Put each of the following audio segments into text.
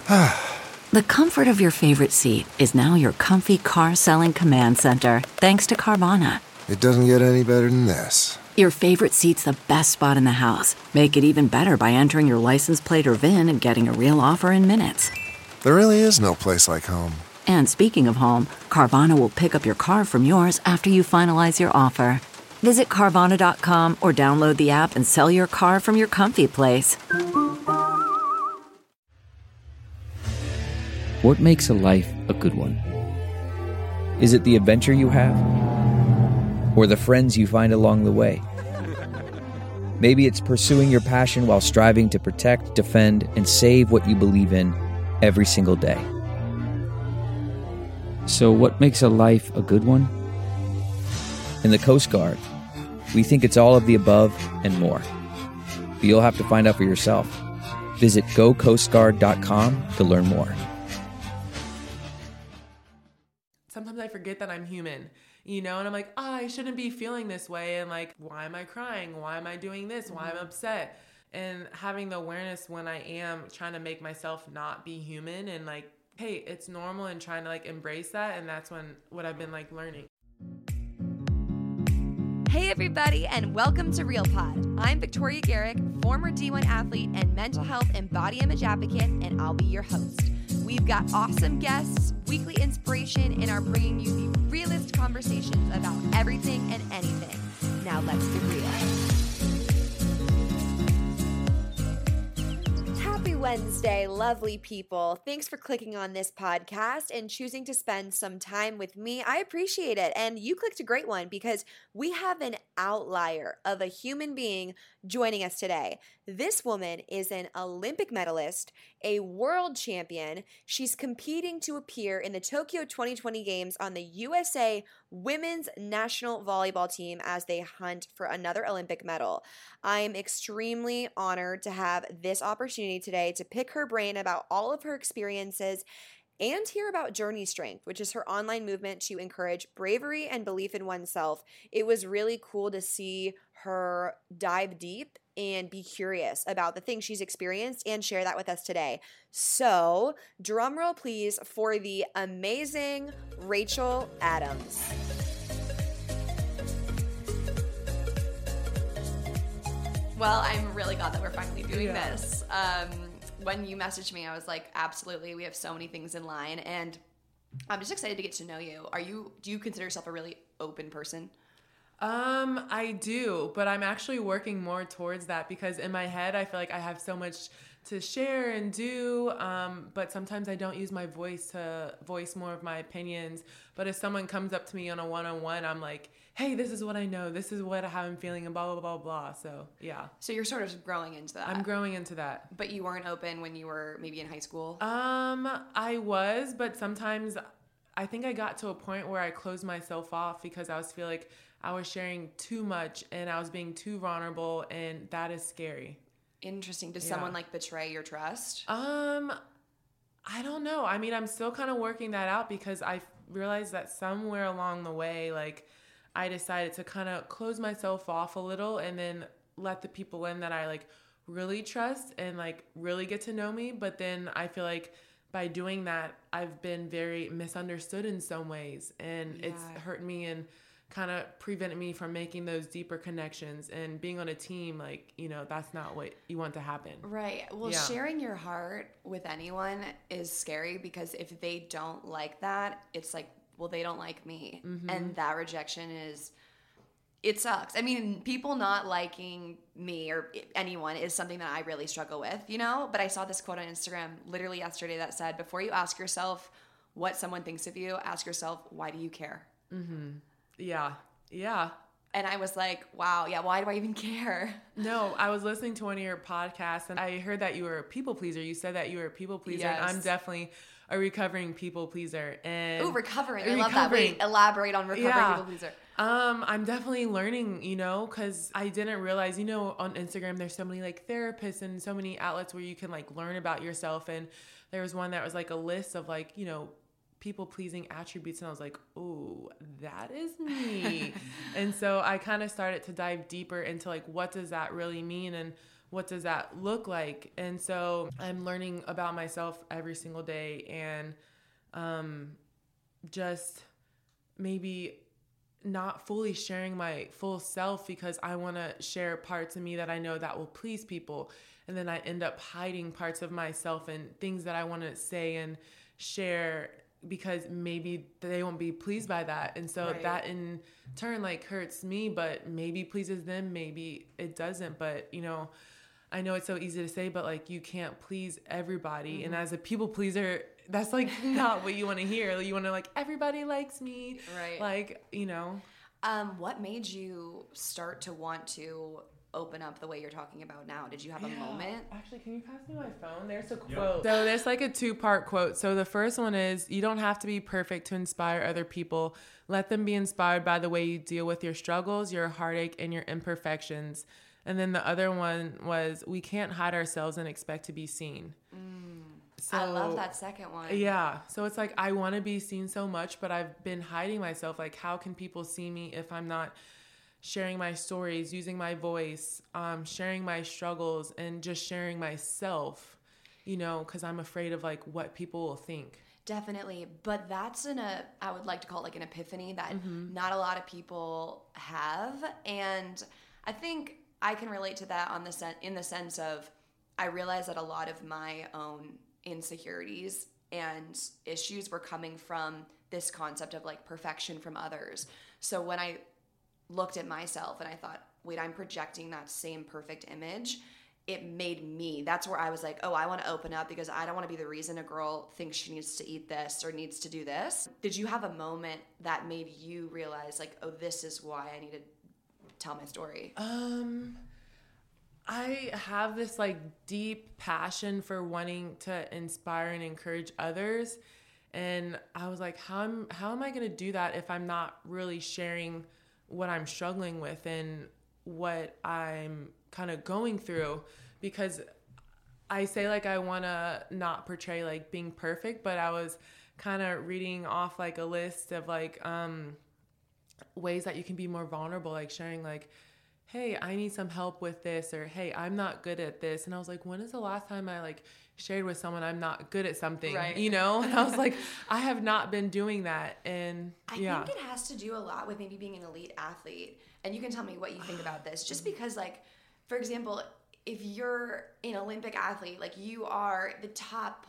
The comfort of your favorite seat is now your comfy car selling command center, thanks to Carvana. It doesn't get any better than this. Your favorite seat's the best spot in the house. Make it even better by entering your license plate or VIN and getting a real offer in minutes. There really is no place like home. And speaking of home, Carvana will pick up your car from yours after you finalize your offer. Visit Carvana.com or download the app and sell your car from your comfy place. What makes a life a good one? Is it the adventure you have? Or the friends you find along the way? Maybe it's pursuing your passion while striving to protect, defend, and save what you believe in every single day. So what makes a life a good one? In the Coast Guard, we think it's all of the above and more. But you'll have to find out for yourself. Visit gocoastguard.com to learn more. Sometimes I forget that I'm human, and I'm like, I shouldn't be feeling this way. And like, why am I crying? Why am I doing this? Why am I upset? And having the awareness when I am trying to make myself not be human and like, hey, it's normal, and trying to like embrace that. And that's what I've been like learning. Hey everybody, and welcome to Real Pod. I'm Victoria Garrick, former D1 athlete and mental health and body image advocate, and I'll be your host. We've got awesome guests, weekly inspiration, and are bringing you the realest conversations about everything and anything. Now let's get real. Happy Wednesday, lovely people. Thanks for clicking on this podcast and choosing to spend some time with me. I appreciate it. And you clicked a great one because we have an outlier of a human being joining us today. This woman is an Olympic medalist, a world champion. She's competing to appear in the Tokyo 2020 Games on the USA women's national volleyball team as they hunt for another Olympic medal. I am extremely honored to have this opportunity today to pick her brain about all of her experiences and hear about Journey Strength, which is her online movement to encourage bravery and belief in oneself. It was really cool to see her dive deep and be curious about the things she's experienced and share that with us today. So, drum roll please for the amazing Rachel Adams. Well, I'm really glad that we're finally doing this. When you messaged me, I was like, absolutely, we have so many things in line, and I'm just excited to get to know you. Do you consider yourself a really open person? I do, but I'm actually working more towards that because in my head, I feel like I have so much to share and do, but sometimes I don't use my voice to voice more of my opinions. But if someone comes up to me on a one-on-one, I'm like, hey, this is what I know. This is how I'm feeling, and blah, blah, blah, blah. So, yeah. So you're sort of growing into that. I'm growing into that. But you weren't open when you were maybe in high school? I was, but sometimes I think I got to a point where I closed myself off because I feel like I was sharing too much and I was being too vulnerable, and that is scary. Interesting. Does someone like betray your trust? I don't know. I mean, I'm still kind of working that out because I realized that somewhere along the way, like, I decided to kind of close myself off a little and then let the people in that I like really trust and like really get to know me. But then I feel like by doing that, I've been very misunderstood in some ways, and it's hurt me and kind of prevented me from making those deeper connections and being on a team. Like, that's not what you want to happen. Right. Well, sharing your heart with anyone is scary because if they don't like that, it's like, well, they don't like me. Mm-hmm. And that rejection it sucks. I mean, people not liking me or anyone is something that I really struggle with, But I saw this quote on Instagram literally yesterday that said, before you ask yourself what someone thinks of you, ask yourself, why do you care? Mm-hmm. Yeah. Yeah. And I was like, wow, why do I even care? No, I was listening to one of your podcasts and I heard that you were a people pleaser. You said that you were a people pleaser. Yes. And I'm definitely a recovering people pleaser. And recovering. I love that. Wait, elaborate on recovering people pleaser. I'm definitely learning, because I didn't realize, on Instagram, there's so many like therapists and so many outlets where you can like learn about yourself. And there was one that was like a list of like, people-pleasing attributes, and I was like, ooh, that is me. And so I kind of started to dive deeper into like, what does that really mean? And what does that look like? And so I'm learning about myself every single day, and just maybe not fully sharing my full self because I want to share parts of me that I know that will please people. And then I end up hiding parts of myself and things that I want to say and share because maybe they won't be pleased by that. And so that in turn like hurts me, but maybe pleases them, maybe it doesn't. But, you know, I know it's so easy to say, but like you can't please everybody. And as a people pleaser, that's like not what you want to hear. You want to like, everybody likes me. Right. Like, you know. What made you start to want to open up the way you're talking about now? Did you have a moment? Actually, can you pass me my phone? There's a quote. So there's like a 2-part quote. So the first one is, you don't have to be perfect to inspire other people. Let them be inspired by the way you deal with your struggles, your heartache, and your imperfections. And then the other one was, we can't hide ourselves and expect to be seen. So, I love that second one. Yeah. So it's like, I want to be seen so much, but I've been hiding myself. Like, how can people see me if I'm not sharing my stories, using my voice, sharing my struggles, and just sharing myself, you know, because I'm afraid of like what people will think. Definitely. But that's I would like to call it like an epiphany that not a lot of people have. And I think I can relate to that in the sense of, I realized that a lot of my own insecurities and issues were coming from this concept of like perfection from others. So when I looked at myself and I thought, wait, I'm projecting that same perfect image, it made me, that's where I was like, oh, I want to open up because I don't want to be the reason a girl thinks she needs to eat this or needs to do this. Did you have a moment that made you realize like, oh, this is why I need to tell my story? I have this like deep passion for wanting to inspire and encourage others. And I was like, how am I going to do that if I'm not really sharing what I'm struggling with and what I'm kind of going through? Because I say like I want to not portray like being perfect, but I was kind of reading off like a list of like ways that you can be more vulnerable, like sharing like, hey, I need some help with this, or hey, I'm not good at this. And I was like, when is the last time I like shared with someone I'm not good at something, you know? And I was like, I have not been doing that. And I think it has to do a lot with maybe being an elite athlete. And you can tell me what you think about this. Just because like, for example, if you're an Olympic athlete, like you are the top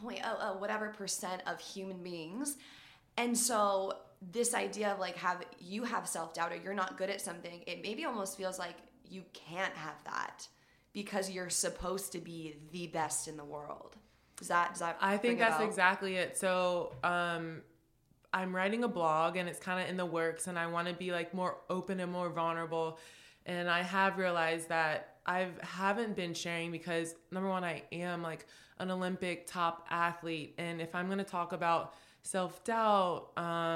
0.00% of human beings. And so this idea of like you have self-doubt or you're not good at something, it maybe almost feels like you can't have that because you're supposed to be the best in the world. Does that I think that's exactly it. So I'm writing a blog and it's kind of in the works, and I want to be like more open and more vulnerable. And I have realized that I haven't been sharing because, number one, I am like an Olympic top athlete. And if I'm going to talk about self-doubt,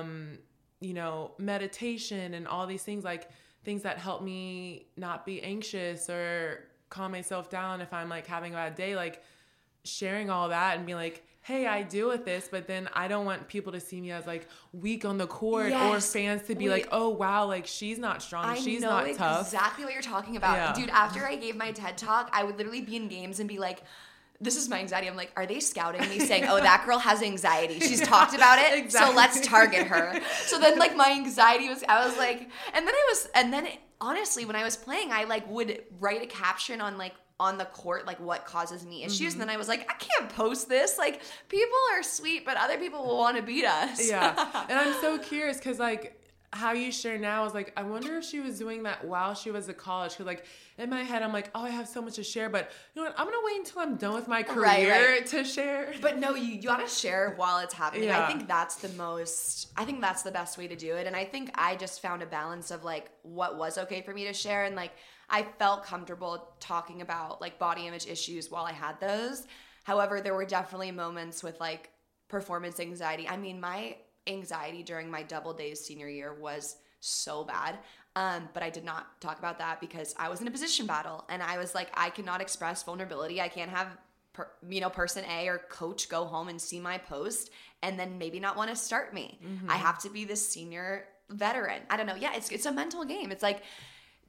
you know, meditation and all these things, like things that help me not be anxious or calm myself down if I'm like having a bad day, like sharing all that and be like, hey, I deal with this, but then I don't want people to see me as like weak on the court or fans to be like, oh wow, like she's not strong, she's not tough. I know exactly what you're talking about. Yeah. Dude, after I gave my TED talk, I would literally be in games and be like, this is my anxiety. I'm like, are they scouting me saying, oh, that girl has anxiety, she's talked about it, Exactly. so let's target her. So then like my anxiety was, I was like, honestly, when I was playing, I like would write a caption on like on the court, like what causes me issues. And then I was like, I can't post this. Like people are sweet, but other people will want to beat us. Yeah. And I'm so curious because like how you share now is like, I wonder if she was doing that while she was at college. Because like in my head, I'm like, oh, I have so much to share, but you know what? I'm going to wait until I'm done with my career to share. But no, you got to share while it's happening. Yeah. I think that's the best way to do it. And I think I just found a balance of like what was okay for me to share. And like, I felt comfortable talking about like body image issues while I had those. However, there were definitely moments with like performance anxiety. I mean, my anxiety during my double days senior year was so bad. But I did not talk about that because I was in a position battle and I was like, I cannot express vulnerability. I can't have, person A or coach go home and see my post and then maybe not want to start me. I have to be this senior veteran. I don't know. Yeah, it's a mental game. It's like,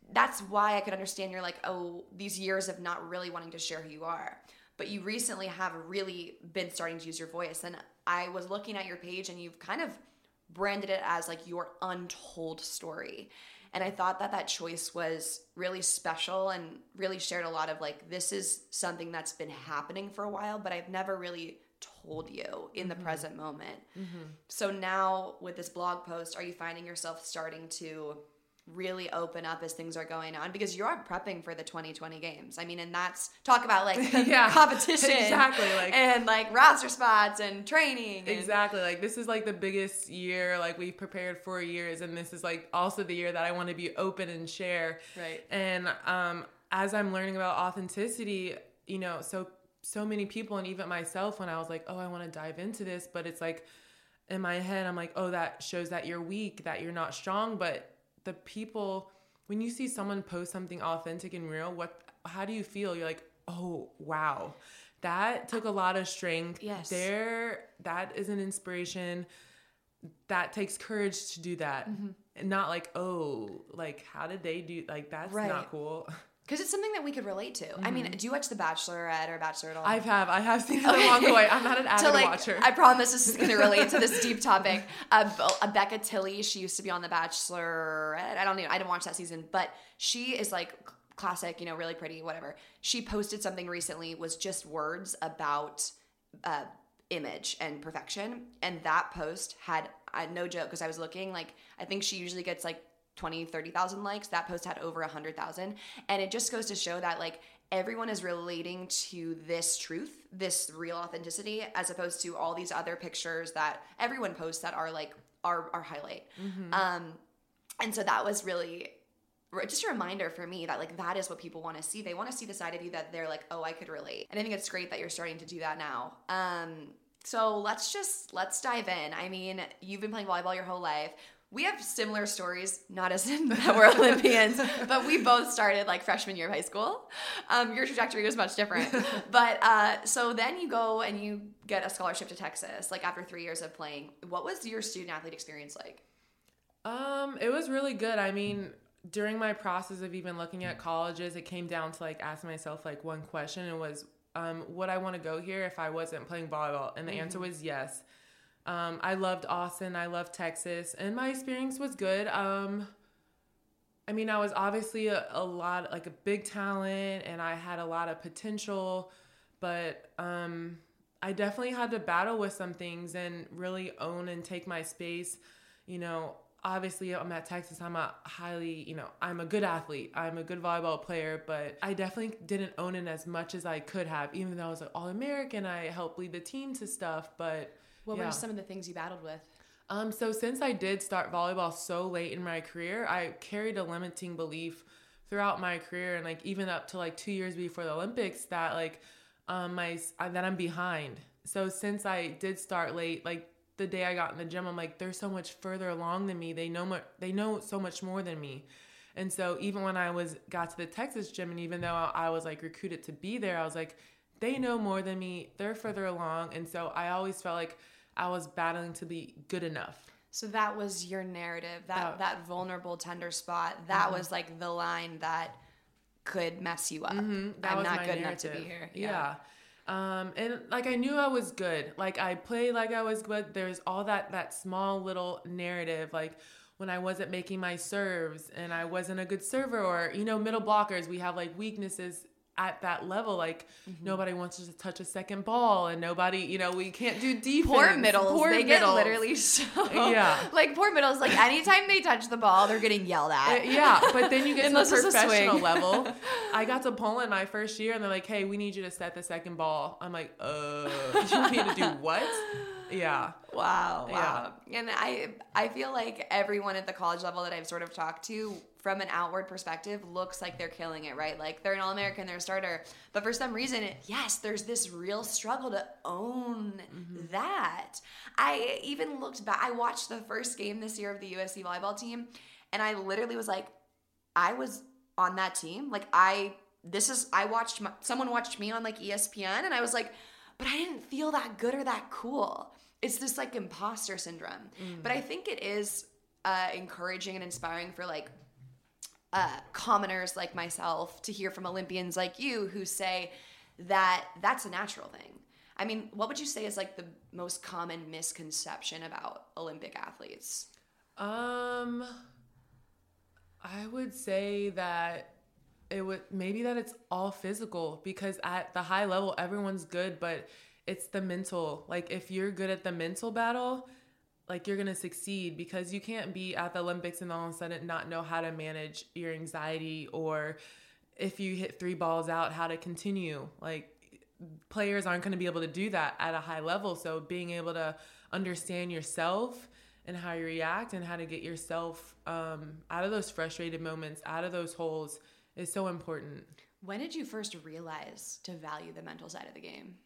that's why I could understand you're like, oh, these years of not really wanting to share who you are. But you recently have really been starting to use your voice. And I was looking at your page and you've kind of branded it as like your untold story. And I thought that choice was really special and really shared a lot of like, this is something that's been happening for a while, but I've never really told you in the present moment. So now with this blog post, are you finding yourself starting to really open up as things are going on? Because you're prepping for the 2020 games. I mean, and that's talk about like competition, exactly, like, and like roster spots and training. Exactly. Like this is like the biggest year like we've prepared for years, and this is like also the year that I want to be open and share. Right. And as I'm learning about authenticity, you know, so many people, and even myself, when I was like, oh, I want to dive into this, but it's like in my head, I'm like, oh, that shows that you're weak, that you're not strong. But the people, when you see someone post something authentic and real, how do you feel? You're like, oh, wow, that took a lot of strength. Yes. That is an inspiration. That takes courage to do that. And not like, oh, like, how did they do, like, that's not cool. Because it's something that we could relate to. I mean, do you watch The Bachelorette or Bachelor at all? I have seen it along the way. I'm not an avid watcher. I promise this is going to relate to this deep topic. Becca Tilley, she used to be on The Bachelorette. I didn't watch that season, but she is like classic, you know, really pretty, whatever. She posted something recently, was just words about image and perfection. And that post had, no joke, because I was looking, like, I think she usually gets like 20, 30,000 likes. That post had over 100,000. And it just goes to show that like everyone is relating to this truth, this real authenticity, as opposed to all these other pictures that everyone posts that are like our highlight. And so that was really just a reminder for me that like that is what people want to see. They want to see the side of you that they're like, oh, I could relate. And I think it's great that you're starting to do that now. So let's dive in. I mean, you've been playing volleyball your whole life. We have similar stories, not as in that we're Olympians, but we both started like freshman year of high school. Your trajectory was much different. But so then you go and you get a scholarship to Texas, like after 3 years of playing. What was your student athlete experience like? It was really good. I mean, during my process of even looking at colleges, it came down to like asking myself like one question. It was, would I want to go here if I wasn't playing volleyball? And the answer was yes. I loved Austin. I loved Texas, and my experience was good. I mean, I was obviously a big talent, and I had a lot of potential, but I definitely had to battle with some things and really own and take my space. You know, obviously I'm at Texas. I'm a good athlete. I'm a good volleyball player, but I definitely didn't own it as much as I could have, even though I was like All-American. I helped lead the team to stuff, but what were some of the things you battled with? So since I did start volleyball so late in my career, I carried a limiting belief throughout my career, and like even up to like 2 years before the Olympics, that like that I'm behind. So since I did start late, like the day I got in the gym, I'm like, they're so much further along than me. They know so much more than me. And so even when I got to the Texas gym, and even though I was like recruited to be there, I was like, they know more than me. They're further along. And so I always felt like I was battling to be good enough. So that was your narrative, that vulnerable, tender spot. That was like the line that could mess you up. I'm not good enough to be here. Yeah. And like I knew I was good. Like I played like I was good. There's all that small little narrative, like when I wasn't making my serves and I wasn't a good server, or, you know, middle blockers, we have like weaknesses at that level. Like nobody wants to touch a second ball, and nobody, you know, we can't do defense. Poor middles. Get literally so. Yeah. Like poor middles, like anytime they touch the ball, they're getting yelled at. Yeah. But then you get to the professional level. I got to Poland my first year, and they're like, hey, we need you to set the second ball. I'm like, you want me to do what? Yeah. Wow. Yeah. And I feel like everyone at the college level that I've sort of talked to, from an outward perspective, looks like they're killing it, right? Like they're an All-American, they're a starter. But for some reason, there's this real struggle to own that. I even looked back. I watched the first game this year of the USC volleyball team, and I literally was like, I was on that team. Like someone watched me on like ESPN, and I was like, but I didn't feel that good or that cool. It's this like imposter syndrome. But I think it is encouraging and inspiring for like commoners like myself to hear from Olympians like you who say that that's a natural thing. I mean, what would you say is like the most common misconception about Olympic athletes? I would say that it's all physical, because at the high level, everyone's good, but it's the mental. Like, if you're good at the mental battle, like, you're going to succeed, because you can't be at the Olympics and all of a sudden not know how to manage your anxiety, or if you hit 3 balls out, how to continue. Like, players aren't going to be able to do that at a high level. So being able to understand yourself and how you react and how to get yourself out of those frustrated moments, out of those holes, is so important. When did you first realize to value the mental side of the game?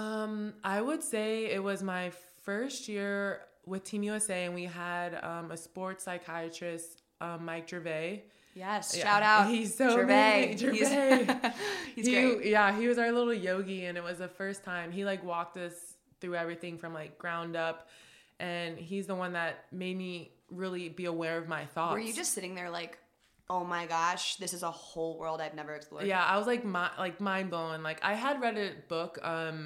I would say it was my first year with Team USA, and we had a sports psychiatrist, Mike Gervais. Yes, shout out. He's so Gervais. amazing. Gervais. He's great. Yeah, he was our little yogi, and it was the first time. He like walked us through everything from like ground up, and he's the one that made me really be aware of my thoughts. Were you just sitting there like, oh my gosh, this is a whole world I've never explored? Yeah, I was like mind blown. Like, I had read a book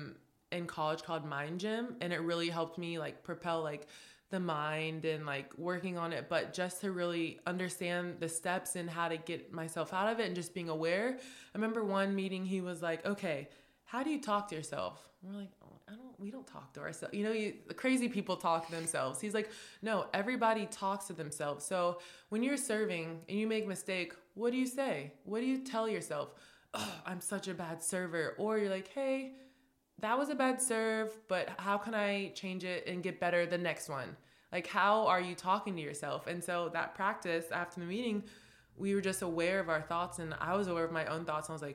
in college called Mind Gym, and it really helped me like propel like the mind and like working on it, but just to really understand the steps and how to get myself out of it and just being aware. I remember one meeting, he was like, okay, how do you talk to yourself? And we're like, oh, we don't talk to ourselves. You know, the crazy people talk to themselves. He's like, no, everybody talks to themselves. So when you're serving and you make a mistake, what do you say? What do you tell yourself? Oh, I'm such a bad server. Or you're like, hey, that was a bad serve, but how can I change it and get better the next one? Like, how are you talking to yourself? And so that practice after the meeting, we were just aware of our thoughts, and I was aware of my own thoughts. And I was like,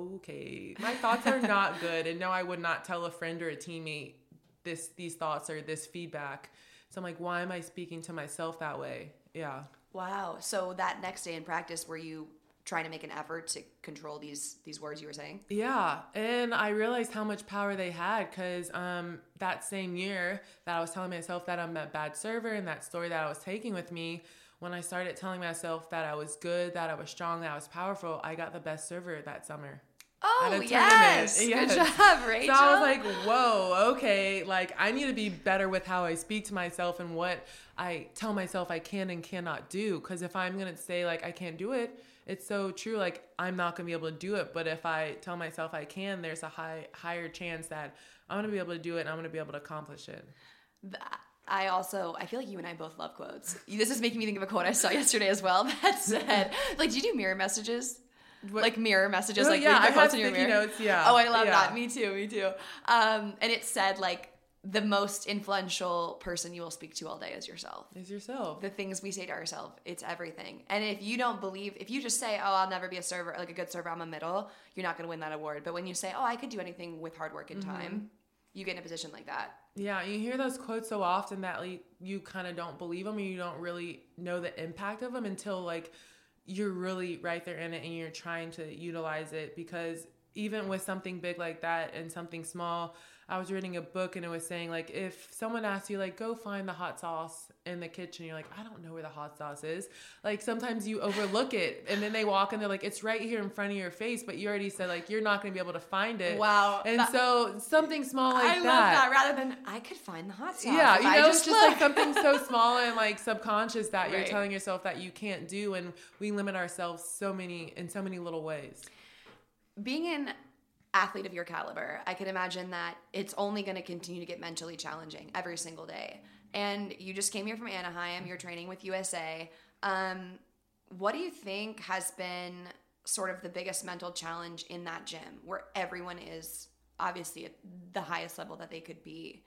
okay, my thoughts are not good. And no, I would not tell a friend or a teammate these thoughts or this feedback. So I'm like, why am I speaking to myself that way? Yeah. Wow. So that next day in practice, were you trying to make an effort to control these words you were saying? Yeah. And I realized how much power they had, because that same year that I was telling myself that I'm a bad server, and that story that I was taking with me, when I started telling myself that I was good, that I was strong, that I was powerful, I got the best server that summer. Oh, yes. Good job, Rachel. So I was like, whoa, okay. Like, I need to be better with how I speak to myself and what I tell myself I can and cannot do. Because if I'm going to say, like, I can't do it, it's so true. Like, I'm not going to be able to do it. But if I tell myself I can, there's a higher chance that I'm going to be able to do it and I'm going to be able to accomplish it. I feel like you and I both love quotes. This is making me think of a quote I saw yesterday as well that said, like, do you do mirror messages? What? Like mirror messages, Oh, like yeah, read the I quotes have in your sticky mirror. notes, yeah. Oh, I love Yeah. that. Me too. And it said like the most influential person you will speak to all day is yourself. Is yourself. The things we say to ourselves, it's everything. And if you don't believe, if you just say, oh, I'll never be a server, like a good server, I'm a middle, you're not going to win that award. But when you say, oh, I could do anything with hard work and time, you get in a position like that. Yeah, you hear those quotes so often that like, you kind of don't believe them, and you don't really know the impact of them until like you're really right there in it and you're trying to utilize it. Because even with something big like that and something small, I was reading a book and it was saying like, if someone asks you like, go find the hot sauce in the kitchen, you're like, I don't know where the hot sauce is. Like, sometimes you overlook it, and then they walk and they're like, it's right here in front of your face, but you already said like, you're not going to be able to find it. Wow. And so something small like I love that rather than I could find the hot sauce. Yeah, if you I know, it's just look. like something so small and like subconscious that you're Right. telling yourself that you can't do, and we limit ourselves in so many little ways. Being an athlete of your caliber, I can imagine that it's only going to continue to get mentally challenging every single day. And you just came here from Anaheim, you're training with USA. What do you think has been sort of the biggest mental challenge in that gym where everyone is obviously at the highest level that they could be?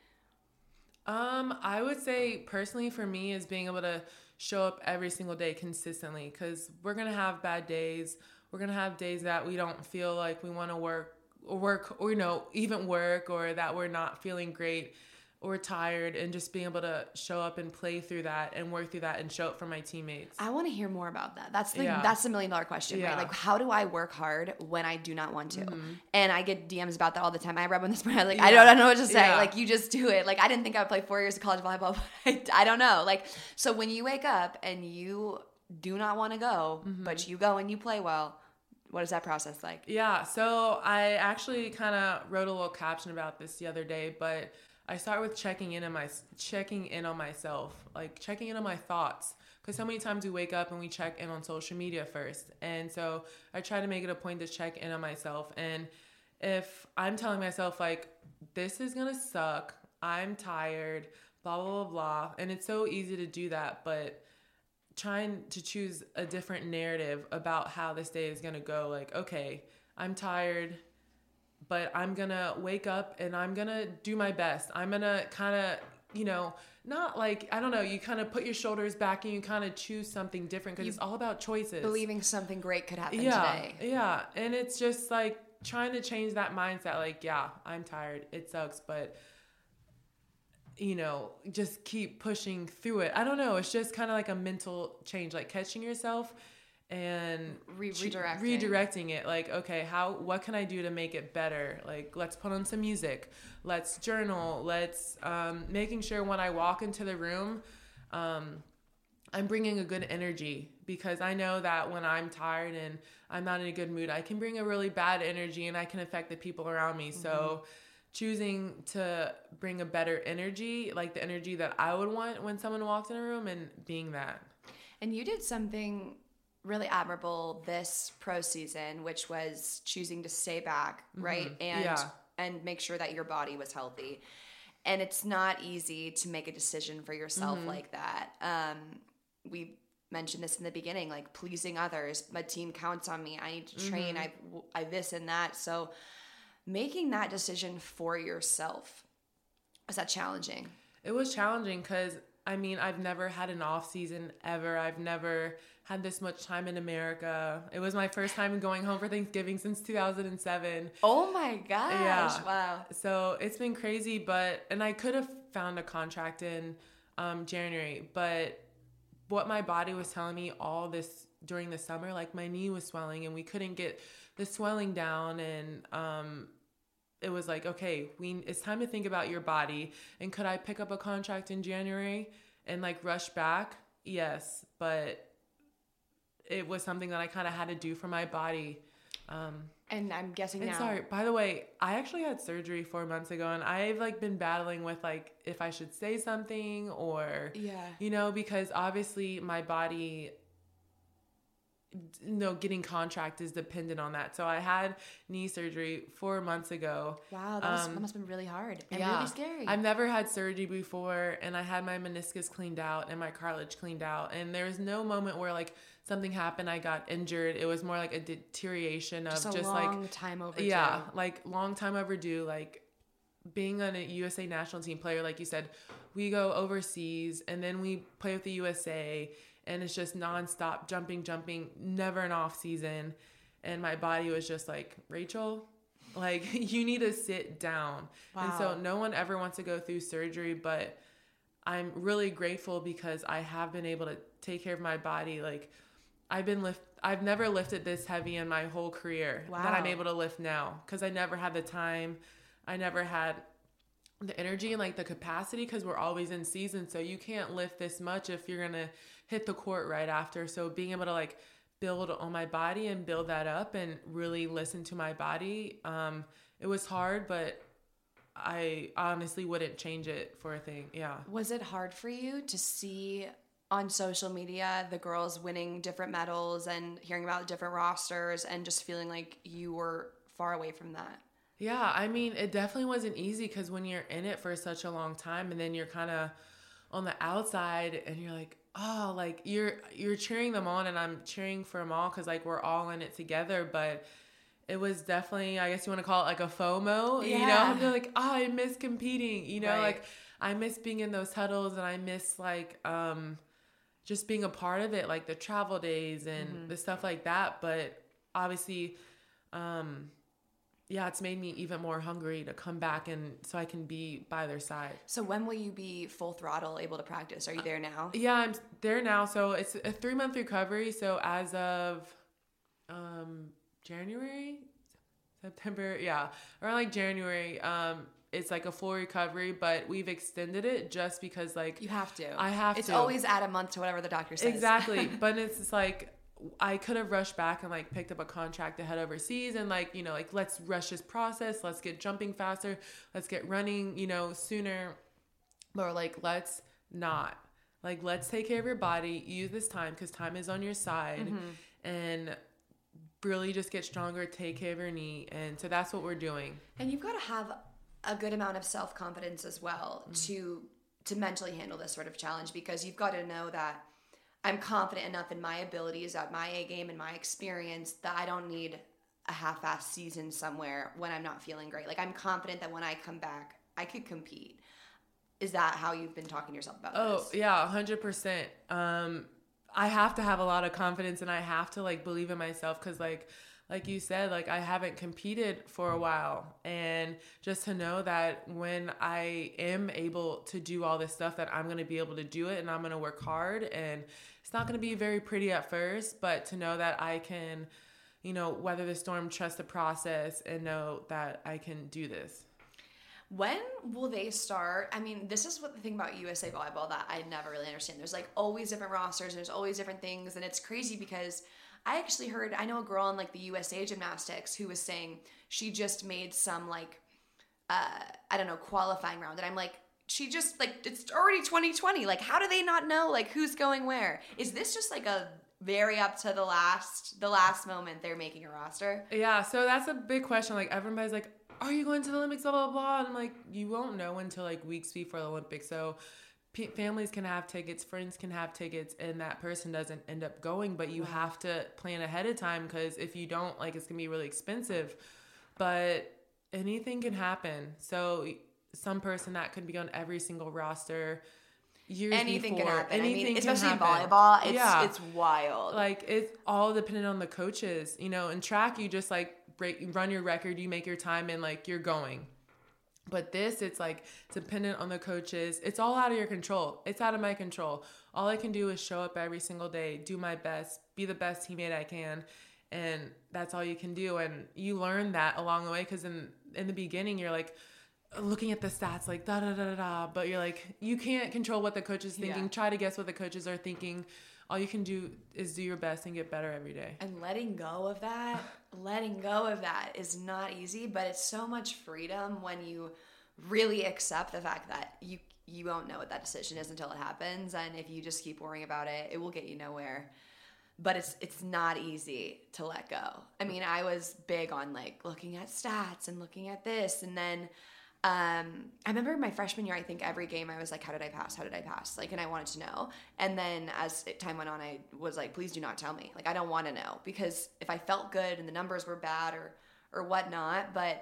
I would say personally for me is being able to show up every single day consistently, because we're going to have bad days. We're going to have days that we don't feel like we want to work or, you know, even work, or that we're not feeling great or tired, and just being able to show up and play through that and work through that and show up for my teammates. I want to hear more about that. That's the $1 million question, Yeah. right? Like, how do I work hard when I do not want to? And I get DMs about that all the time. I read on this morning, I was like, I don't know what to say. Yeah. Like, you just do it. Like, I didn't think I would play 4 years of college volleyball, but I don't know. Like, so when you wake up and you do not want to go, but you go and you play well. What is that process like? Yeah, so I actually kind of wrote a little caption about this the other day, but I start with checking in on myself, like checking in on my thoughts, because so many times we wake up and we check in on social media first, and so I try to make it a point to check in on myself. And if I'm telling myself like, this is gonna suck, I'm tired, blah blah blah blah, and it's so easy to do that, but trying to choose a different narrative about how this day is going to go. Like, okay, I'm tired, but I'm going to wake up and I'm going to do my best. I'm going to kind of, not like, I don't know, you kind of put your shoulders back and you kind of choose something different, because it's all about choices. Believing something great could happen today. Yeah. And it's just like trying to change that mindset. Like, yeah, I'm tired. It sucks, but just keep pushing through it. I don't know. It's just kind of like a mental change, like catching yourself and redirecting it. Like, okay, what can I do to make it better? Like, let's put on some music. Let's journal. Let's, making sure when I walk into the room, I'm bringing a good energy, because I know that when I'm tired and I'm not in a good mood, I can bring a really bad energy and I can affect the people around me. So choosing to bring a better energy, like the energy that I would want when someone walks in a room, and being that. And you did something really admirable this pro season, which was choosing to stay back, right? And make sure that your body was healthy. And it's not easy to make a decision for yourself like that. We mentioned this in the beginning, like pleasing others. My team counts on me. I need to train. I this and that. So making that decision for yourself, was that challenging? It was challenging because, I've never had an off season ever. I've never had this much time in America. It was my first time going home for Thanksgiving since 2007. Oh my gosh. Yeah. Wow. So it's been crazy, and I could have found a contract in January, but what my body was telling me all this during the summer, like my knee was swelling and we couldn't get the swelling down, and it was like, okay, it's time to think about your body. And could I pick up a contract in January and like rush back? Yes, but it was something that I kind of had to do for my body. And I'm guessing now. Sorry, by the way, I actually had surgery 4 months ago, and I've like been battling with like if I should say something or, because obviously my body, getting contract is dependent on that. So I had knee surgery 4 months ago. Wow, that must have been really hard and really scary. I've never had surgery before, and I had my meniscus cleaned out and my cartilage cleaned out, and there was no moment where like something happened, I got injured. It was more like a deterioration of just long time overdue. Yeah, like long time overdue. Like being on a USA national team player, like you said, we go overseas and then we play with the USA. And it's just nonstop jumping, never an off season. And my body was just like, Rachel, like you need to sit down. Wow. And so no one ever wants to go through surgery, but I'm really grateful because I have been able to take care of my body. Like I've never lifted this heavy in my whole career that I'm able to lift now, because I never had the time. I never had the energy and like the capacity, because we're always in season. So you can't lift this much if you're going to hit the court right after. So being able to like build on my body and build that up and really listen to my body, it was hard, but I honestly wouldn't change it for a thing. Yeah. Was it hard for you to see on social media the girls winning different medals and hearing about different rosters and just feeling like you were far away from that? Yeah, it definitely wasn't easy, because when you're in it for such a long time and then you're kind of on the outside and you're like, oh, like you're cheering them on, and I'm cheering for them all because like we're all in it together. But it was definitely, I guess you want to call it like a FOMO, I'm like, oh, I miss competing, right. Like I miss being in those huddles, and I miss like just being a part of it, like the travel days and the stuff like that. But obviously, it's made me even more hungry to come back, and so I can be by their side. So when will you be full throttle able to practice? Are you there now? Yeah, I'm there now. So it's a 3-month recovery. So as of January, September, around like January, it's like a full recovery, but we've extended it just because like You have to. I have It's to. always add a month to whatever the doctor says. Exactly. But it's just like I could have rushed back and like picked up a contract to head overseas and like, you know, like let's rush this process. Let's get jumping faster. Let's get running, you know, sooner. But we're like, let's not. Like, let's take care of your body. Use this time because time is on your side. And really just get stronger, take care of your knee. And so that's what we're doing. And you've got to have a good amount of self-confidence as well to mentally handle this sort of challenge, because you've got to know that I'm confident enough in my abilities, at my A game and my experience, that I don't need a half-assed season somewhere when I'm not feeling great. Like, I'm confident that when I come back, I could compete. Is that how you've been talking to yourself about this? Oh, yeah, 100%. I have to have a lot of confidence and I have to like believe in myself because like you said, like I haven't competed for a while, and just to know that when I am able to do all this stuff that I'm going to be able to do it and I'm going to work hard, and it's not going to be very pretty at first, but to know that I can, you know, weather the storm, trust the process, and know that I can do this. When will they start? I mean, this is what the thing about USA Volleyball that I never really understand. There's like always different rosters and there's always different things. And it's crazy because I actually heard, I know a girl in like the USA Gymnastics who was saying she just made some like, I don't know, qualifying round. And I'm like, she just like, it's already 2020. Like, how do they not know like who's going where? Is this just like a very up to the last moment they're making a roster? Yeah. So that's a big question. Like everybody's like, are you going to the Olympics, blah, blah, blah. And I'm like, you won't know until like weeks before the Olympics. So families can have tickets, friends can have tickets, and that person doesn't end up going. But you have to plan ahead of time, because if you don't, like, it's going to be really expensive. But anything can happen. So some person that could be on every single roster years Anything before. can happen. Anything I mean, can especially in happen. volleyball, it's wild. Like, it's all dependent on the coaches. You know, in track, you just, like, run your record, you make your time, and, like, you're going. But this, it's, like, dependent on the coaches. It's all out of your control. It's out of my control. All I can do is show up every single day, do my best, be the best teammate I can, and that's all you can do. And you learn that along the way, because in the beginning, you're, like, looking at the stats, like, da-da-da-da-da, but you're, like, you can't control what the coach is thinking. Yeah. Try to guess what the coaches are thinking. All you can do is do your best and get better every day. And letting go of that is not easy, but it's so much freedom when you really accept the fact that you won't know what that decision is until it happens. And if you just keep worrying about it, it will get you nowhere. But it's not easy to let go. I mean, I was big on like looking at stats and looking at this, and then I remember my freshman year, I think every game I was like, how did I pass? Like, and I wanted to know. And then as time went on, I was like, please do not tell me. Like, I don't want to know, because if I felt good and the numbers were bad or whatnot. But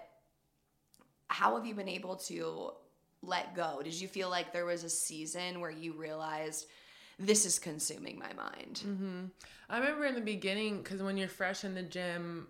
how have you been able to let go? Did you feel like there was a season where you realized this is consuming my mind? Mm-hmm. I remember in the beginning, because when you're fresh in the gym,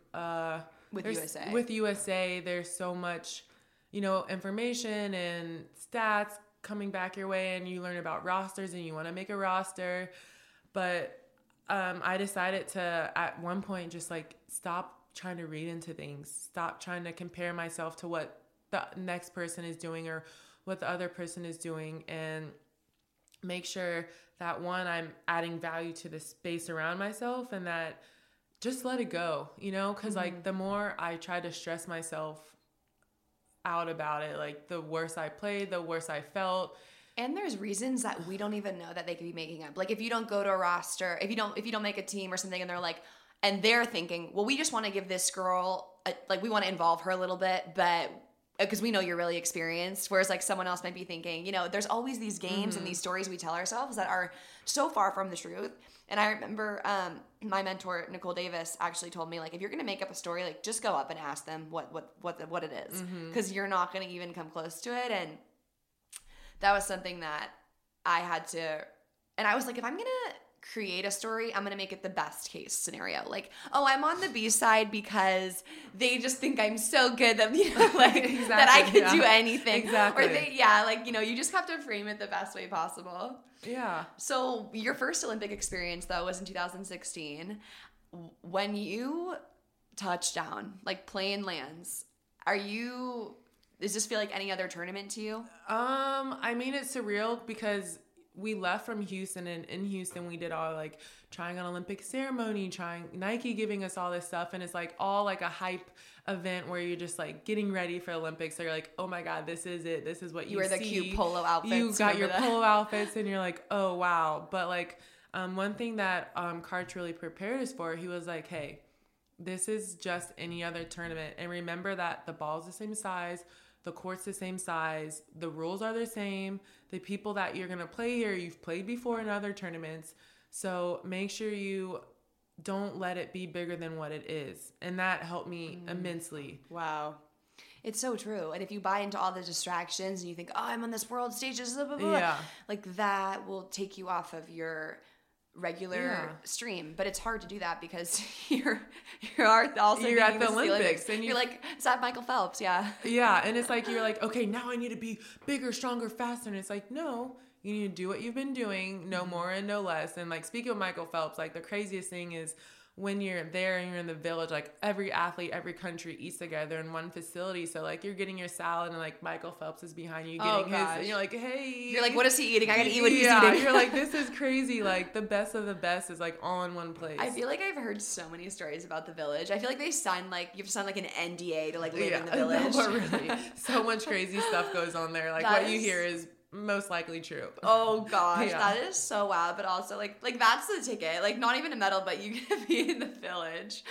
with USA, there's so much, you know, information and stats coming back your way, and you learn about rosters and you want to make a roster. But I decided to, at one point, just like stop trying to read into things, stop trying to compare myself to what the next person is doing or what the other person is doing, and make sure that, one, I'm adding value to the space around myself, and that just let it go, you know, because like the more I try to stress myself out about it, like the worse I played, the worse I felt. And there's reasons that we don't even know that they could be making up. Like, if you don't go to a roster, if you don't make a team or something, and they're like, and they're thinking, well, we just want to give this girl we want to involve her a little bit, but because we know you're really experienced. Whereas like someone else might be thinking, you know, there's always these games and these stories we tell ourselves that are so far from the truth. And I remember my mentor, Nicole Davis, actually told me, like, if you're going to make up a story, like, just go up and ask them what it is, because you're not going to even come close to it. And that was something that I had to, and I was like, if I'm going to create a story, I'm going to make it the best case scenario. Like, oh, I'm on the B side because they just think I'm so good that, you know, like, exactly, that I can do anything. Exactly. Or like, you know, you just have to frame it the best way possible. Yeah. So your first Olympic experience, though, was in 2016. When you touch down, like plane lands, Does this feel like any other tournament to you? I mean, it's surreal because we left from Houston, and in Houston we did all like trying an Olympic ceremony, trying Nike giving us all this stuff, and it's like all like a hype event where you're just like getting ready for Olympics. So you're like, oh my God, this is it. This is what you wear the see. cute polo outfits. You got your polo outfits, and you're like, oh wow. But like, one thing that Karch really prepared us for, he was like, hey, this is just any other tournament, and remember that the ball's the same size. The court's the same size. The rules are the same. The people that you're going to play here, you've played before in other tournaments. So make sure you don't let it be bigger than what it is. And that helped me immensely. Wow. It's so true. And if you buy into all the distractions and you think, oh, I'm on this world stage, blah, blah, blah, Yeah. like that will take you off of your regular stream. But it's hard to do that because you're also You're at the thinking Olympics, and you're like, is that Michael Phelps? Yeah. Yeah, and it's like you're like, okay, now I need to be bigger, stronger, faster. And it's like, no, you need to do what you've been doing, no more and no less. And like, speaking of Michael Phelps, like the craziest thing is when you're there and you're in the village, like every athlete, every country eats together in one facility. So like you're getting your salad and like Michael Phelps is behind you getting his, and you're like, hey. You're like, what is he eating? I gotta eat what he's eating. You're like, this is crazy. Like the best of the best is like all in one place. I feel like I've heard so many stories about the village. I feel like they sign like, you have to sign like an NDA to like live in the village. No, but really, so much crazy stuff goes on there. Like what you hear is most likely true. Oh gosh, that is so wild. But also like that's the ticket. Like not even a medal, but you get to be in the village.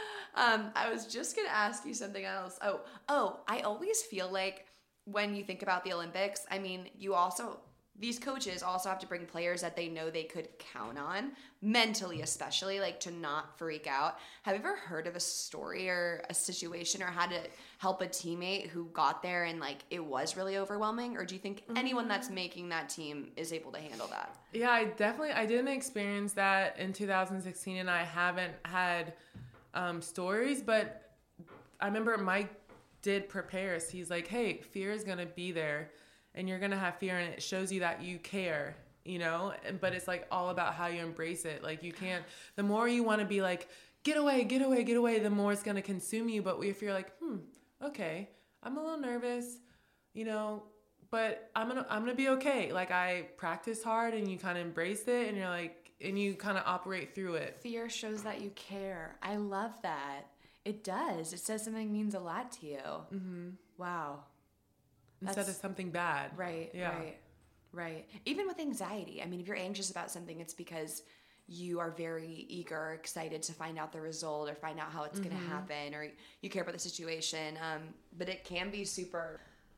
I was just gonna ask you something else. Oh, I always feel like when you think about the Olympics, I mean, these coaches also have to bring players that they know they could count on, mentally especially, like to not freak out. Have you ever heard of a story or a situation or had to help a teammate who got there and like it was really overwhelming? Or do you think anyone that's making that team is able to handle that? Yeah, I didn't experience that in 2016, and I haven't had stories, but I remember Mike did prepare us. He's like, hey, fear is going to be there. And you're going to have fear, and it shows you that you care, you know? But it's like all about how you embrace it. Like you can't, the more you want to be like, get away, get away, get away, the more it's going to consume you. But if you're like, okay, I'm a little nervous, you know, but I'm going to be okay. Like I practiced hard, and you kind of embrace it, and you're like, and you kind of operate through it. Fear shows that you care. I love that. It does. It says something means a lot to you. Mm-hmm. Wow. Instead of something bad. Right, yeah. Right. Even with anxiety. I mean, if you're anxious about something, it's because you are very eager or excited to find out the result or find out how it's going to happen, or you care about the situation. But it can be super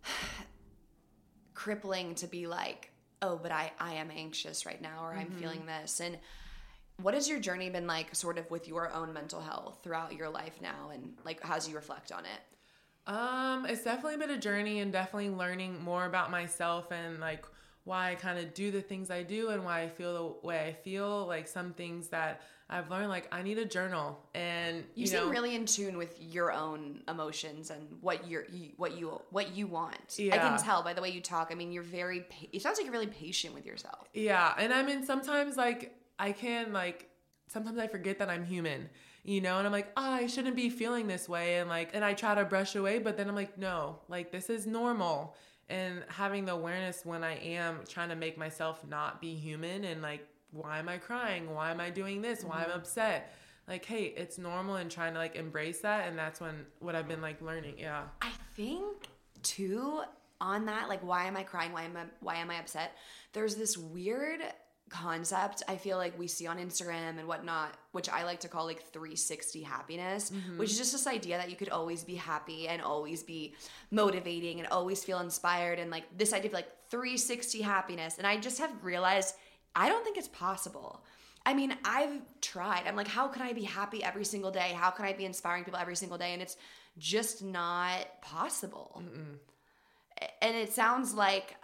crippling to be like, oh, but I am anxious right now, or I'm feeling this. And what has your journey been like sort of with your own mental health throughout your life now, and like as you reflect on it? It's definitely been a journey, and definitely learning more about myself and like why I kind of do the things I do and why I feel the way I feel. Like some things that I've learned, like I need a journal, and you seem really in tune with your own emotions and what you want. Yeah. I can tell by the way you talk. I mean, you're it sounds like you're really patient with yourself. Yeah. And I mean, sometimes like sometimes I forget that I'm human. You know, and I'm like, I shouldn't be feeling this way. And I try to brush away, but then I'm like, no, like this is normal. And having the awareness when I am trying to make myself not be human, and like, why am I crying? Why am I doing this? Why am I upset? Like, hey, it's normal, and trying to like embrace that. And that's what I've been like learning. Yeah. I think too on that, like, why am I crying? Why am I upset? There's this weird concept I feel like we see on Instagram and whatnot, which I like to call like 360 happiness, which is just this idea that you could always be happy and always be motivating and always feel inspired, and like this idea of like 360 happiness. And I just have realized I don't think it's possible. I mean, I've tried. I'm like, how can I be happy every single day? How can I be inspiring people every single day? And it's just not possible. And it sounds like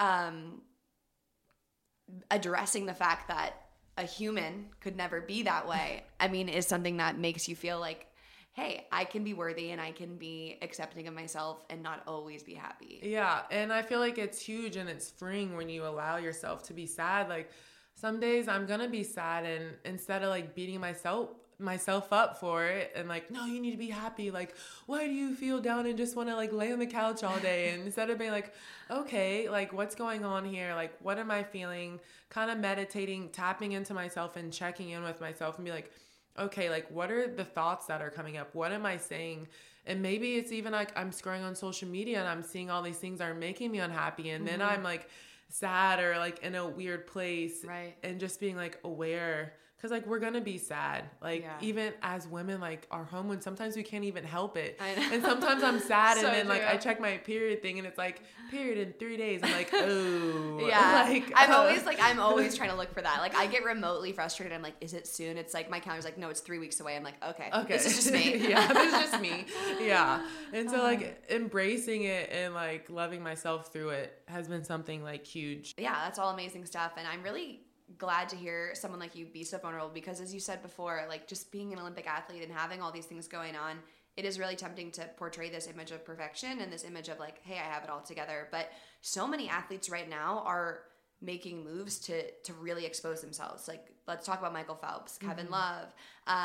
addressing the fact that a human could never be that way, I mean, is something that makes you feel like, hey, I can be worthy and I can be accepting of myself and not always be happy. Yeah. And I feel like it's huge and it's freeing when you allow yourself to be sad. Like some days I'm going to be sad, and instead of like beating myself myself up for it and like, no, you need to be happy. Like, why do you feel down and just want to like lay on the couch all day? And instead of being like, okay, like what's going on here? Like, what am I feeling? Kind of meditating, tapping into myself and checking in with myself and be like, okay, like what are the thoughts that are coming up? What am I saying? And maybe it's even like I'm scrolling on social media and I'm seeing all these things that are making me unhappy. And then I'm like sad or like in a weird place. Right. And just being like aware. Because, like, we're going to be sad. Like, even as women, like, our hormones, sometimes we can't even help it. I know. And sometimes I'm sad, So and then, like, true. I check my period thing, and it's like, period in 3 days. I'm like, oh. Yeah. Like, I'm always trying to look for that. Like, I get remotely frustrated. I'm like, is it soon? It's like, my calendar's like, no, it's 3 weeks away. I'm like, okay. This is just me. Yeah, this is just me. Yeah. And so, like, embracing it and, like, loving myself through it has been something, like, huge. Yeah, that's all amazing stuff. And I'm really glad to hear someone like you be so vulnerable because, as you said before, like just being an Olympic athlete and having all these things going on, it is really tempting to portray this image of perfection and this image of like, hey, I have it all together. But so many athletes right now are making moves to really expose themselves. Like, let's talk about Michael Phelps, Kevin Love,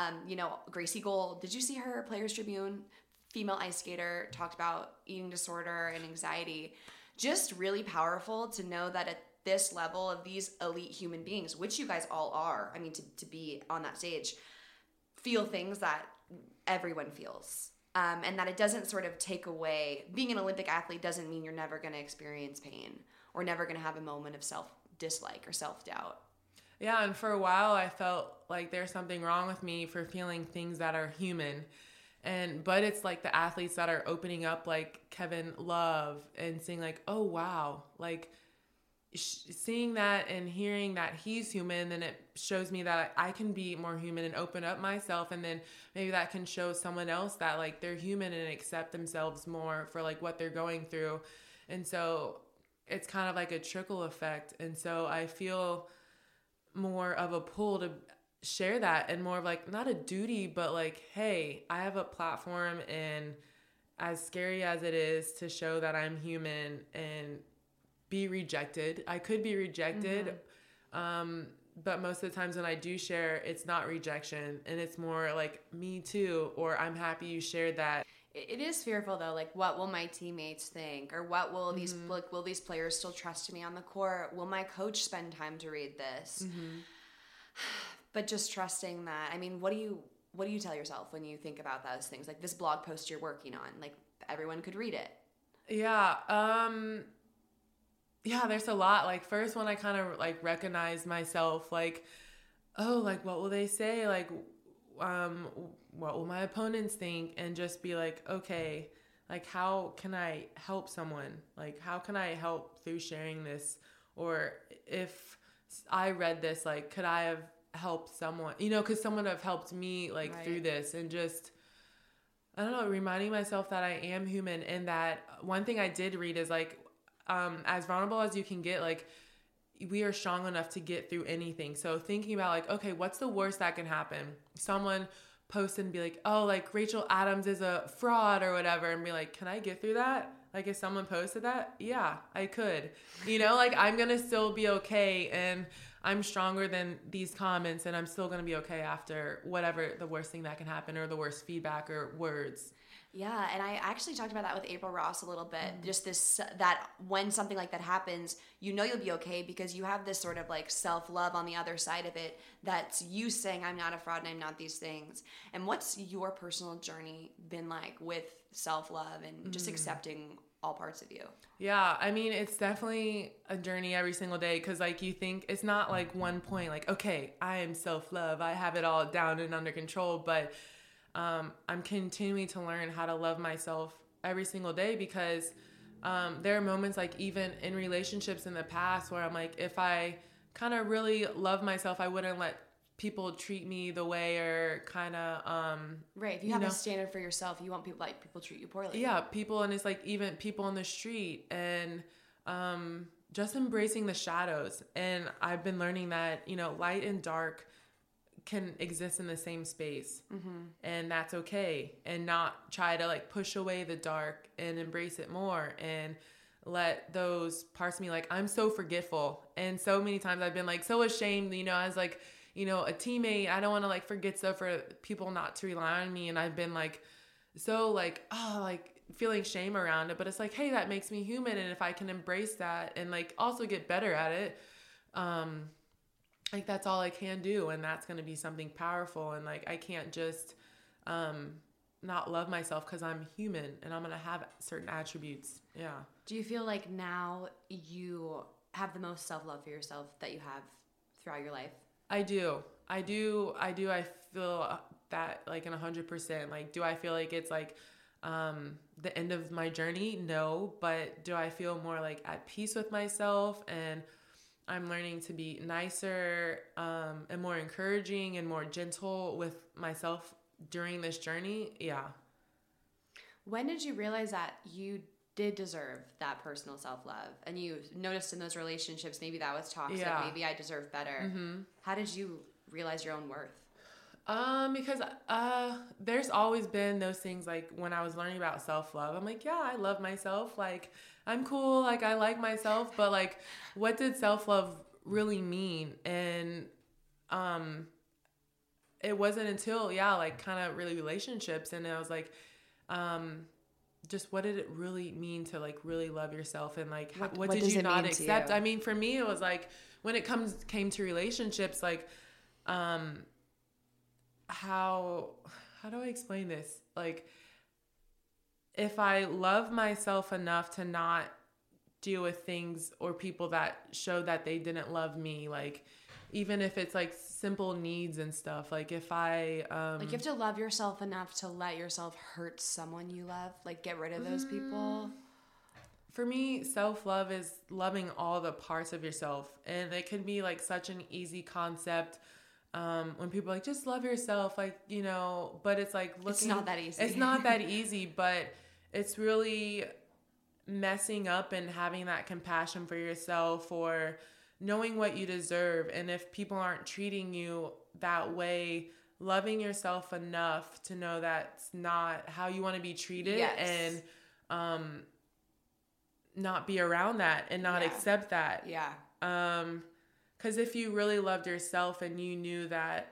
Gracie Gold. Did you see her Players Tribune? Female ice skater, talked about eating disorder and anxiety. Just really powerful to know that at this level of these elite human beings, which you guys all are, I mean, to be on that stage, feel things that everyone feels. And that it doesn't sort of take away, being an Olympic athlete doesn't mean you're never going to experience pain or never going to have a moment of self-dislike or self-doubt. Yeah, and for a while I felt like there's something wrong with me for feeling things that are human. But it's like the athletes that are opening up, like Kevin Love, and seeing like, oh wow, like seeing that and hearing that he's human, then it shows me that I can be more human and open up myself, and then maybe that can show someone else that like they're human and accept themselves more for like what they're going through. And so it's kind of like a trickle effect. And so I feel more of a pull to share that, and more of like not a duty, but like, hey, I have a platform, and as scary as it is to show that I'm human and be rejected, I could be rejected. But most of the times when I do share, it's not rejection, and it's more like me too, or I'm happy you shared that. It is fearful though, like what will my teammates think, or what will these will these players still trust me on the court? Will my coach spend time to read this? But just trusting that. I mean, what do you tell yourself when you think about those things? Like this blog post you're working on, like everyone could read it. Yeah. Yeah, there's a lot. Like first when I kind of like recognize myself, like, oh, like what will they say? Like, what will my opponents think? And just be like, okay, like how can I help someone? Like how can I help through sharing this? Or if I read this, like could I have helped someone? You know, because someone have helped me like through this, and just I don't know, reminding myself that I am human, and that one thing I did read is like, as vulnerable as you can get, like we are strong enough to get through anything. So thinking about like, okay, what's the worst that can happen? Someone post and be like, oh, like Rachel Adams is a fraud or whatever, and be like, can I get through that? Like if someone posted that, yeah, I could, you know, like I'm going to still be okay, and I'm stronger than these comments, and I'm still going to be okay after whatever the worst thing that can happen, or the worst feedback or words. Yeah, and I actually talked about that with April Ross a little bit. Just this, that when something like that happens, you know you'll be okay because you have this sort of like self-love on the other side of it that's you saying, I'm not a fraud and I'm not these things. And what's your personal journey been like with self-love and just accepting all parts of you? Yeah, I mean, it's definitely a journey every single day, because like you think it's not like one point, like, okay, I am self-love, I have it all down and under control, but I'm continuing to learn how to love myself every single day, because there are moments like even in relationships in the past where I'm like, if I kind of really love myself, I wouldn't let people treat me the way, or kind of right, if you have a standard for yourself, you want people treat you poorly. Yeah, people, and it's like even people on the street, and just embracing the shadows. And I've been learning that, you know, light and dark can exist in the same space, and that's okay, and not try to like push away the dark and embrace it more, and let those parts of me, like I'm so forgetful, and so many times I've been like so ashamed, you know, as like, a teammate. I don't want to like forget stuff for people not to rely on me. And I've been like, so like, oh, like feeling shame around it. But it's like, hey, that makes me human. And if I can embrace that and like also get better at it, like that's all I can do. And that's going to be something powerful. And like, I can't just, not love myself because I'm human and I'm going to have certain attributes. Yeah. Do you feel like now you have the most self-love for yourself that you have throughout your life? I do. I feel that like in 100%. Like, do I feel like it's like the end of my journey? No. But do I feel more like at peace with myself, and I'm learning to be nicer and more encouraging and more gentle with myself during this journey? Yeah. When did you realize that you did deserve that personal self-love, and you noticed in those relationships maybe that was toxic, maybe I deserve better? How did you realize your own worth? Because there's always been those things, like when I was learning about self-love, I'm like, yeah, I love myself, like I'm cool, like I like myself, but like what did self-love really mean? And it wasn't until like kind of really relationships, and I was like, just what did it really mean to like really love yourself, and like what did you not accept? I mean, for me, it was like when it came to relationships, like how do I explain this? Like, if I love myself enough to not deal with things or people that show that they didn't love me, like even if it's like simple needs and stuff, like if I like you have to love yourself enough to let yourself hurt someone you love, like get rid of those people. For me, self-love is loving all the parts of yourself, and it can be like such an easy concept when people are like, just love yourself, like, but it's like it's not that easy. It's not that easy, but it's really messing up and having that compassion for yourself, or knowing what you deserve. And if people aren't treating you that way, loving yourself enough to know that's not how you want to be treated, and not be around that and not accept that. Yeah. Because if you really loved yourself and you knew that,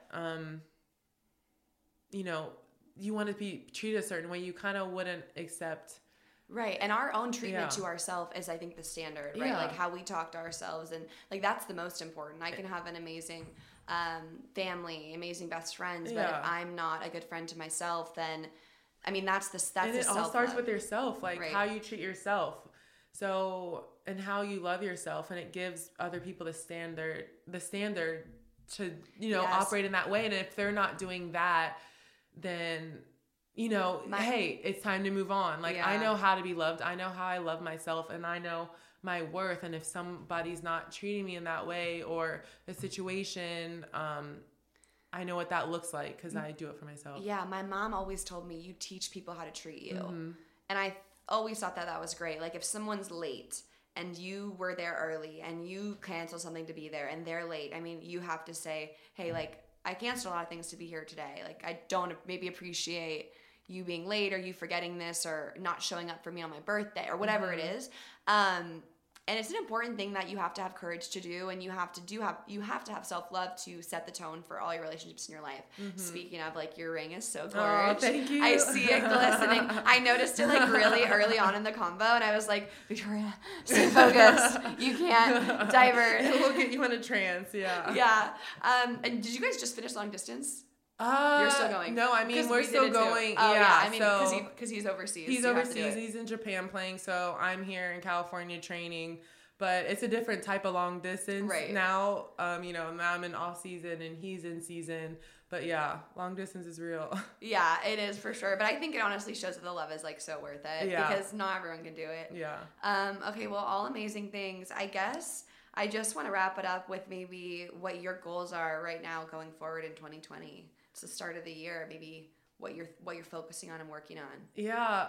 you want to be treated a certain way, you kind of wouldn't accept. Right. And our own treatment to ourselves is, I think, the standard, right? Yeah. Like how we talk to ourselves, and like that's the most important. I can have an amazing family, amazing best friends, but if I'm not a good friend to myself, then I mean that's and it all starts with yourself, like right. how you treat yourself. So, and how you love yourself, and it gives other people the standard to, operate in that way. And if they're not doing that, then hey, it's time to move on. Like, I know how to be loved. I know how I love myself, and I know my worth. And if somebody's not treating me in that way, or a situation, I know what that looks like because I do it for myself. Yeah. My mom always told me, you teach people how to treat you. And I always thought that was great. Like if someone's late and you were there early and you cancel something to be there and they're late, I mean, you have to say, hey, like I canceled a lot of things to be here today. Like I don't maybe appreciate you being late, or you forgetting this, or not showing up for me on my birthday, or whatever it is. And it's an important thing that you have to have courage to do, and you have to have self-love to set the tone for all your relationships in your life. Speaking of, like, your ring is so gorgeous. Oh, thank you. I see it glistening. I noticed it like really early on in the combo, and I was like, Victoria, stay focused. You can't divert. We'll get you in a trance. Yeah. And did you guys just finish long distance? You're still going? No, I mean, we're still going. Oh, yeah, I mean, because he's overseas. He's overseas. He's in Japan playing, so I'm here in California training. But it's a different type of long distance now. Now I'm in off season and he's in season. But yeah, long distance is real. Yeah, it is for sure. But I think it honestly shows that the love is like so worth it because not everyone can do it. Yeah. Okay, well, all amazing things. I guess I just want to wrap it up with maybe what your goals are right now going forward in 2020. It's the start of the year. Maybe what you're focusing on and working on. Yeah.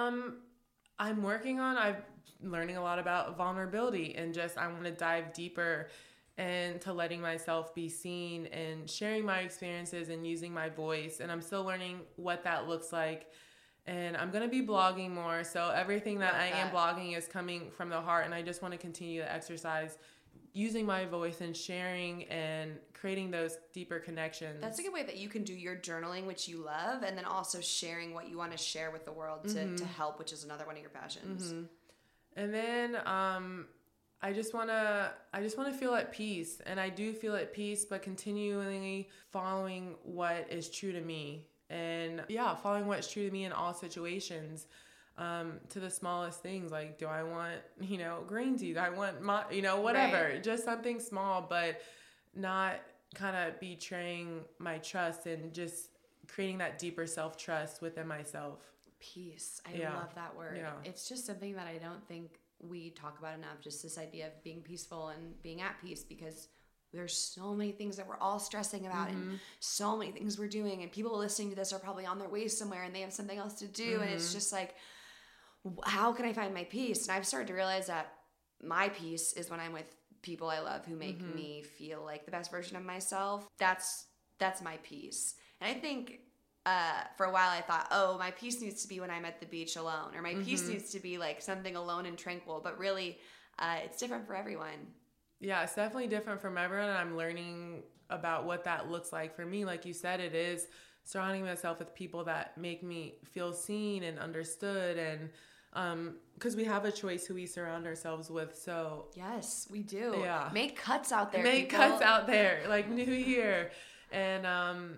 I'm learning a lot about vulnerability, and just I want to dive deeper into letting myself be seen and sharing my experiences and using my voice. And I'm still learning what that looks like. And I'm going to be blogging more. So everything that I am blogging is coming from the heart. And I just want to continue to exercise using my voice and sharing and creating those deeper connections. That's a good way that you can do your journaling, which you love, and then also sharing what you want to share with the world to help, which is another one of your passions. And then I just want to feel at peace, and I do feel at peace, but continually following what is true to me, and following what's true to me in all situations. To the smallest things, like, do I want, green tea? Do I want whatever, right. Just something small, but not kind of betraying my trust and just creating that deeper self-trust within myself. Peace. I love that word. Yeah. It's just something that I don't think we talk about enough, just this idea of being peaceful and being at peace, because there's so many things that we're all stressing about and so many things we're doing, and people listening to this are probably on their way somewhere and they have something else to do, and it's just like, how can I find my peace? And I've started to realize that my peace is when I'm with people I love who make me feel like the best version of myself. That's my peace. And I think for a while I thought, my peace needs to be when I'm at the beach alone, or my peace needs to be like something alone and tranquil. But really, it's different for everyone. Yeah, it's definitely different from everyone. And I'm learning about what that looks like for me. Like you said, it is surrounding myself with people that make me feel seen and understood, and because we have a choice who we surround ourselves with. So yes, we do. Yeah, make cuts out there. Cuts out there, like New Year, and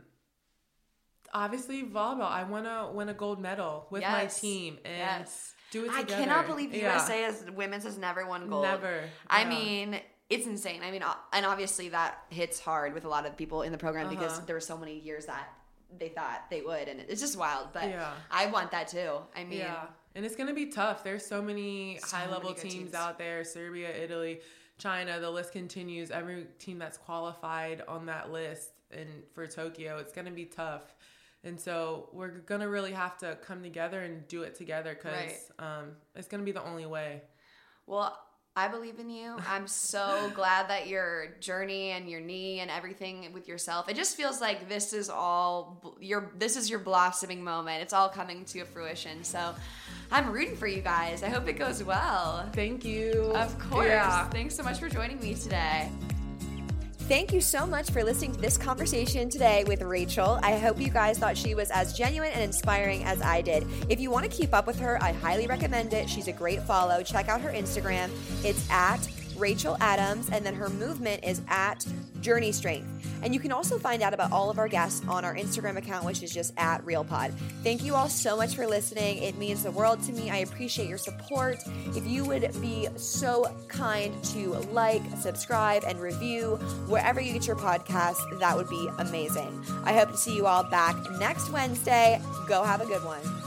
obviously volleyball. I want to win a gold medal with my team and do it together. I cannot believe USA as women's has never won gold. Never. I mean, it's insane. I mean, and obviously that hits hard with a lot of people in the program because there were so many years that they thought they would, and it's just wild. But I want that too. I mean, and it's gonna be tough. There's so many high-level teams out there: Serbia, Italy, China. The list continues. Every team that's qualified on that list, and for Tokyo, it's gonna be tough. And so we're gonna really have to come together and do it together, because it's gonna be the only way. Well, I believe in you. I'm so glad that your journey and your knee and everything with yourself, it just feels like this is your blossoming moment. It's all coming to fruition. So I'm rooting for you guys. I hope it goes well. Thank you. Of course. Yeah. Thanks so much for joining me today. Thank you so much for listening to this conversation today with Rachel. I hope you guys thought she was as genuine and inspiring as I did. If you want to keep up with her, I highly recommend it. She's a great follow. Check out her Instagram. It's at Rachel Adams, and then her movement is at Journey Strength. And you can also find out about all of our guests on our Instagram account, which is just at RealPod. Thank you all so much for listening. It means the world to me. I appreciate your support. If you would be so kind to like, subscribe, and review wherever you get your podcasts, that would be amazing. I hope to see you all back next Wednesday. Go have a good one.